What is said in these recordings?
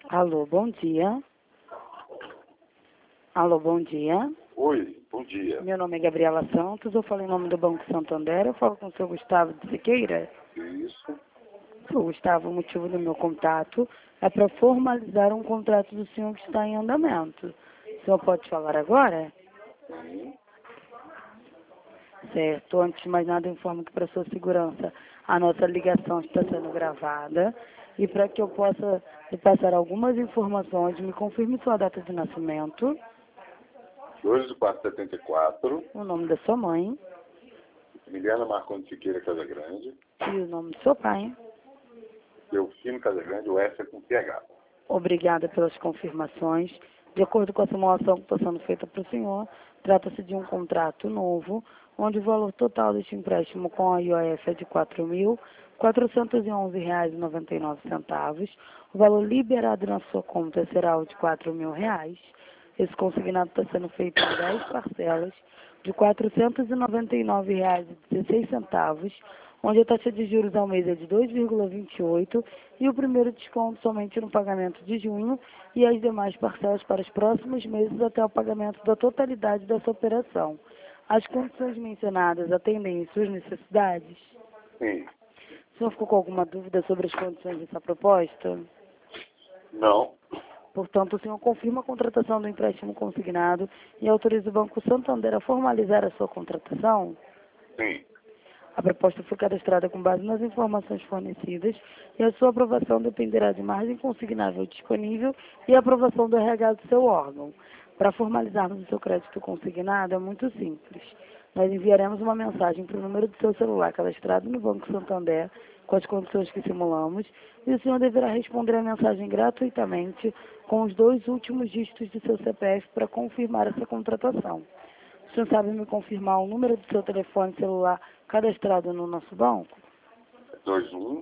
Alô, bom dia. Alô, bom dia. Oi, bom dia. Meu nome é Gabriela Santos, eu falo em nome do Banco Santander, eu falo com o senhor Gustavo de Siqueira. Isso. Senhor Gustavo, o motivo do meu contato é para formalizar um contrato do senhor que está em andamento. O senhor pode falar agora? Sim. Certo. Antes de mais nada, eu informo que para sua segurança a nossa ligação está sendo gravada e para que eu possa lhe passar algumas informações, me confirme sua data de nascimento, 2/4/74, o nome da sua mãe Emiliana Marcondes Siqueira Casagrande, e o nome do seu pai. Delfino Casagrande, o S é com PH. Obrigada pelas confirmações. De acordo com a simulação que está sendo feita para o senhor, trata-se de um contrato novo, onde o valor total deste empréstimo com a IOF é de R$ 4.411,99. O valor liberado na sua conta será o de R$ 4.000. Esse consignado está sendo feito em 10 parcelas de R$ 499,16, onde a taxa de juros ao mês é de 2,28 e o primeiro desconto somente no pagamento de junho e as demais parcelas para os próximos meses até o pagamento da totalidade dessa operação. As condições mencionadas atendem às suas necessidades? Sim. O senhor ficou com alguma dúvida sobre as condições dessa proposta? Não. Portanto, o senhor confirma a contratação do empréstimo consignado e autoriza o Banco Santander a formalizar a sua contratação? Sim. A proposta foi cadastrada com base nas informações fornecidas e a sua aprovação dependerá de margem consignável disponível e a aprovação do RH do seu órgão. Para formalizarmos o seu crédito consignado é muito simples. Nós enviaremos uma mensagem para o número do seu celular cadastrado no Banco Santander com as condições que simulamos e o senhor deverá responder a mensagem gratuitamente com os 2 últimos dígitos do seu CPF para confirmar essa contratação. O senhor sabe me confirmar o número do seu telefone celular cadastrado no nosso banco? 21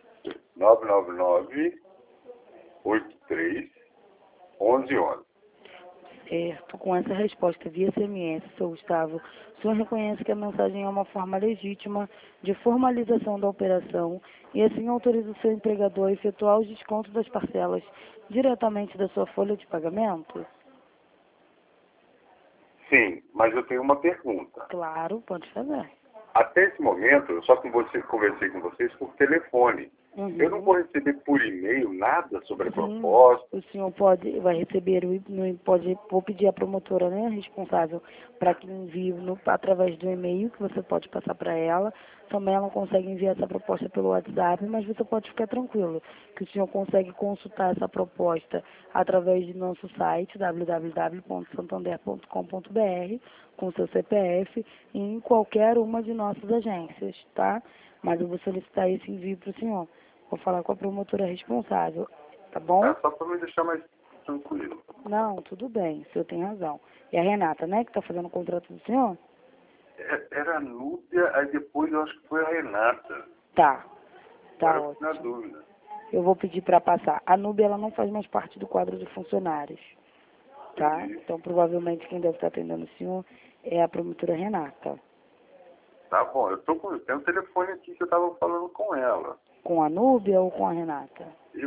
999 83 1111. Certo. Com essa resposta via SMS, Sr. Gustavo, o senhor reconhece que a mensagem é uma forma legítima de formalização da operação e assim autoriza o seu empregador a efetuar os descontos das parcelas diretamente da sua folha de pagamento? Sim, mas eu tenho uma pergunta. Claro, pode fazer. Até esse momento, eu só conversei com vocês por telefone. Eu não vou receber por e-mail nada sobre a Sim, proposta. o senhor vai receber, vou pedir à promotora, né, responsável, para que envie através do e-mail, que você pode passar para ela. Também ela consegue enviar essa proposta pelo WhatsApp, mas você pode ficar tranquilo, que o senhor consegue consultar essa proposta através do nosso site, www.santander.com.br, com seu CPF, e em qualquer uma de nossas agências, tá? Mas eu vou solicitar esse envio para o senhor. Vou falar com a promotora responsável, tá bom? É só para me deixar mais tranquilo. Não, tudo bem, o senhor tem razão. E a Renata, né, que está fazendo o contrato do senhor? Era a Núbia, aí depois eu acho que foi a Renata. Tá, tá Agora eu fico na ótimo. dúvida. Eu vou pedir para passar. A Núbia, ela não faz mais parte do quadro de funcionários, tá? Entendi. Então, provavelmente, quem deve estar atendendo o senhor é a promotora Renata. Tá bom, eu tenho um telefone aqui que eu estava falando com ela. Com a Núbia ou com a Renata?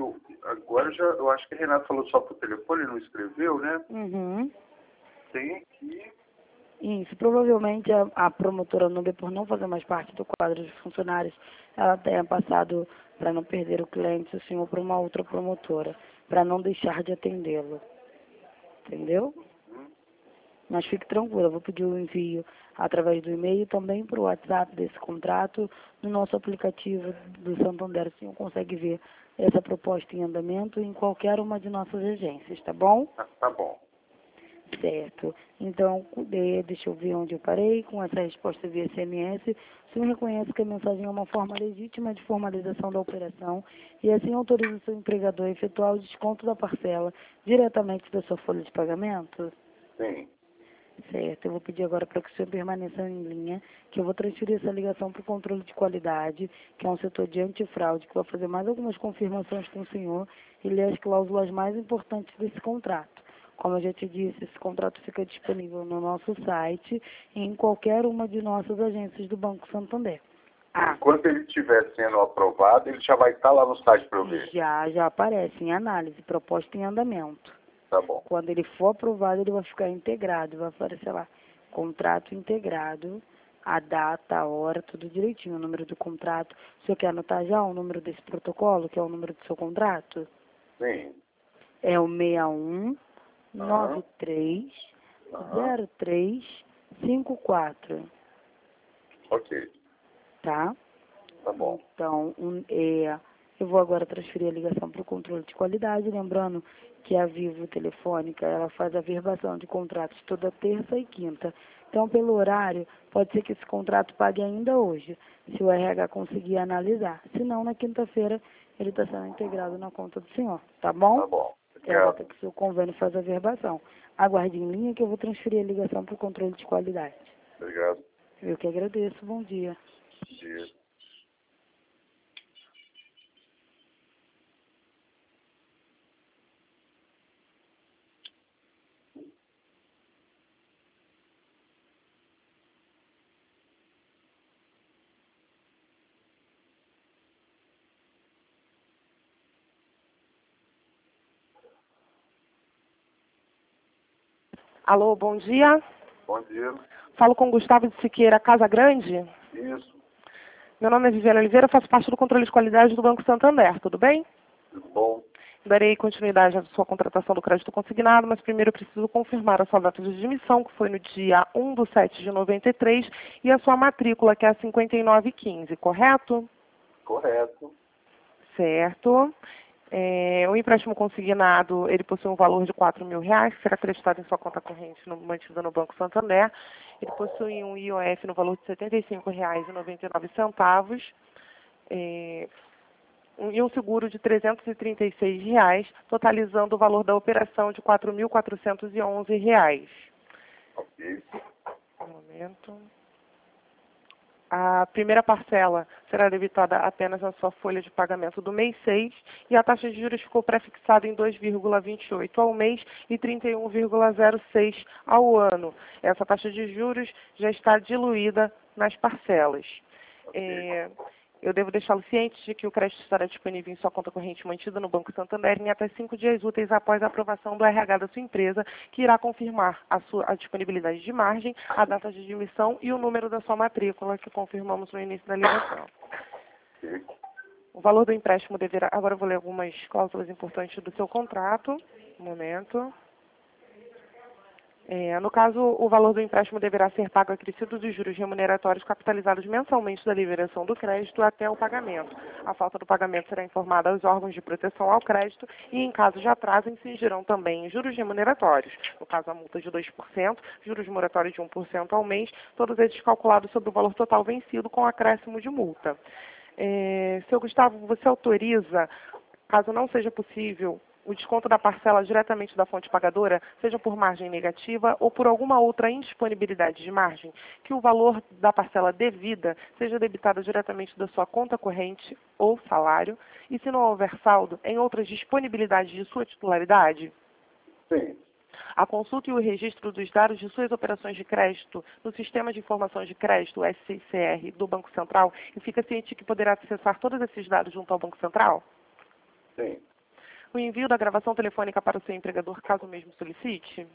Eu acho que a Renata falou só por telefone, não escreveu, né? Uhum. Tem aqui. Isso, provavelmente a promotora Núbia, por não fazer mais parte do quadro de funcionários, ela tenha passado, para não perder o cliente, o senhor para uma outra promotora, para não deixar de atendê-lo. Entendeu? Mas fique tranquila, eu vou pedir o envio através do e-mail também para o WhatsApp desse contrato. No nosso aplicativo do Santander, o senhor consegue ver essa proposta em andamento em qualquer uma de nossas agências, tá bom? Tá bom. Certo. Então, deixa eu ver onde eu parei. Com essa resposta via SMS, o senhor reconhece que a mensagem é uma forma legítima de formalização da operação e assim autoriza o seu empregador a efetuar o desconto da parcela diretamente da sua folha de pagamento? Sim. Certo. Eu vou pedir agora para que o senhor permaneça em linha, que eu vou transferir essa ligação para o controle de qualidade, que é um setor de antifraude, que vai fazer mais algumas confirmações com o senhor e ler as cláusulas mais importantes desse contrato. Como eu já te disse, esse contrato fica disponível no nosso site e em qualquer uma de nossas agências do Banco Santander. Enquanto ele estiver sendo aprovado, ele já vai estar lá no site para eu ver. Já aparece em análise, proposta em andamento. Tá bom. Quando ele for aprovado, ele vai ficar integrado, vai aparecer lá, contrato integrado, a data, a hora, tudo direitinho, o número do contrato. O senhor quer anotar já o número desse protocolo, que é o número do seu contrato? Sim. É o 61930354. Ok. Tá? Tá bom. Então, eu vou agora transferir a ligação para o controle de qualidade, lembrando que a Vivo Telefônica, ela faz a verbação de contratos toda terça e quinta. Então, pelo horário, pode ser que esse contrato pague ainda hoje, se o RH conseguir analisar. Se não, na quinta-feira, ele está sendo integrado na conta do senhor, tá bom? Tá bom. É a data que o seu convênio faz a verbação. Aguarde em linha que eu vou transferir a ligação para o controle de qualidade. Obrigado. Eu que agradeço. Bom dia. Bom dia. Alô, bom dia. Bom dia. Falo com Gustavo de Siqueira, Casa Grande. Isso. Meu nome é Viviane Oliveira, faço parte do controle de qualidade do Banco Santander, tudo bem? Tudo bom? Darei continuidade à sua contratação do crédito consignado, mas primeiro eu preciso confirmar a sua data de admissão, que foi no dia 1/7/93, e a sua matrícula, que é a 5915, correto? Correto. Certo. O empréstimo consignado, ele possui um valor de R$ 4.000, que será acreditado em sua conta corrente mantida no Banco Santander. Ele possui um IOF no valor de R$ 75,99, e um seguro de R$ 336, totalizando o valor da operação de R$ 4.411. Ok. Um momento. A primeira parcela será debitada apenas na sua folha de pagamento do mês 6 e a taxa de juros ficou prefixada em 2,28 ao mês e 31,06 ao ano. Essa taxa de juros já está diluída nas parcelas. Eu devo deixá-lo ciente de que o crédito estará disponível em sua conta corrente mantida no Banco Santander em até 5 dias úteis após a aprovação do RH da sua empresa, que irá confirmar a disponibilidade de margem, a data de admissão e o número da sua matrícula, que confirmamos no início da ligação. O valor do empréstimo deverá... Agora eu vou ler algumas cláusulas importantes do seu contrato. Um momento. No caso, o valor do empréstimo deverá ser pago acrescido dos juros remuneratórios capitalizados mensalmente da liberação do crédito até o pagamento. A falta do pagamento será informada aos órgãos de proteção ao crédito e, em caso de atraso, incidirão também juros remuneratórios. No caso, a multa de 2%, juros moratórios de 1% ao mês, todos esses calculados sobre o valor total vencido com acréscimo de multa. Seu Gustavo, você autoriza, caso não seja possível, o desconto da parcela diretamente da fonte pagadora, seja por margem negativa ou por alguma outra indisponibilidade de margem, que o valor da parcela devida seja debitado diretamente da sua conta corrente ou salário, e se não houver saldo, em outras disponibilidades de sua titularidade? Sim. A consulta e o registro dos dados de suas operações de crédito no Sistema de Informações de Crédito, SCCR, do Banco Central, e fica ciente que poderá acessar todos esses dados junto ao Banco Central? Sim. O envio da gravação telefônica para o seu empregador, caso mesmo solicite?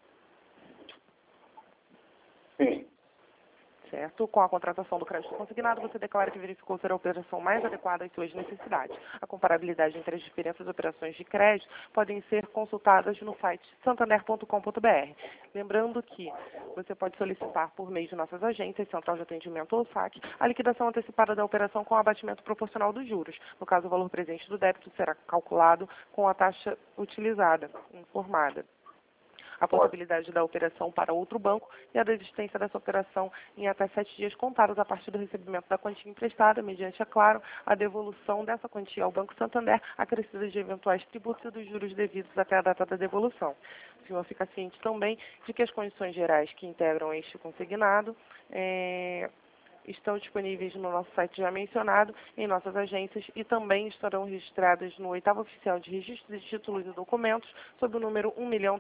Sim. Certo. Com a contratação do crédito consignado, você declara que verificou ser a operação mais adequada às suas necessidades. A comparabilidade entre as diferentes operações de crédito podem ser consultadas no site santander.com.br. Lembrando que você pode solicitar por meio de nossas agências, Central de Atendimento ou SAC, a liquidação antecipada da operação com abatimento proporcional dos juros. No caso, o valor presente do débito será calculado com a taxa utilizada, informada. A possibilidade da operação para outro banco e a desistência dessa operação em até 7 dias contados a partir do recebimento da quantia emprestada, mediante, é claro, a devolução dessa quantia ao Banco Santander, acrescida de eventuais tributos e dos juros devidos até a data da devolução. O senhor fica ciente também de que as condições gerais que integram este consignado estão disponíveis no nosso site já mencionado, em nossas agências e também estarão registradas no 8º Oficial de Registro de Títulos e Documentos, sob o número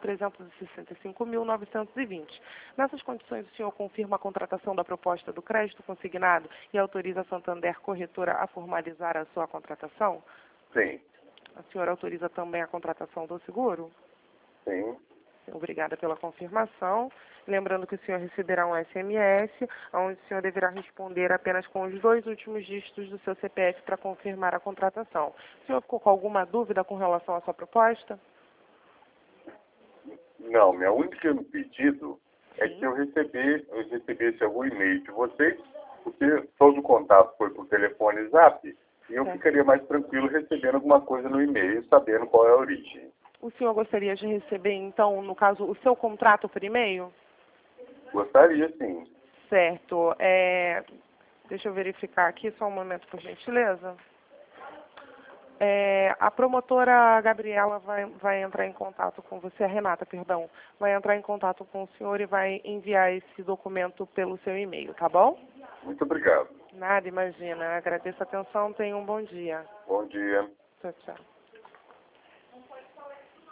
1.365.920. Nessas condições, o senhor confirma a contratação da proposta do crédito consignado e autoriza a Santander Corretora a formalizar a sua contratação? Sim. A senhora autoriza também a contratação do seguro? Sim. Obrigada pela confirmação. Lembrando que o senhor receberá um SMS, onde o senhor deverá responder apenas com os 2 últimos dígitos do seu CPF para confirmar a contratação. O senhor ficou com alguma dúvida com relação à sua proposta? Não, meu único pedido é que eu recebesse algum e-mail de vocês, porque todo o contato foi por telefone e zap, e eu ficaria mais tranquilo recebendo alguma coisa no e-mail, sabendo qual é a origem. O senhor gostaria de receber, então, no caso, o seu contrato por e-mail? Gostaria, sim. Certo. Deixa eu verificar aqui, só um momento, por gentileza. A promotora Gabriela vai entrar em contato com você, a Renata, perdão, vai entrar em contato com o senhor e vai enviar esse documento pelo seu e-mail, tá bom? Muito obrigado. Nada, imagina. Agradeço a atenção, tenha um bom dia. Bom dia. Tchau, tchau.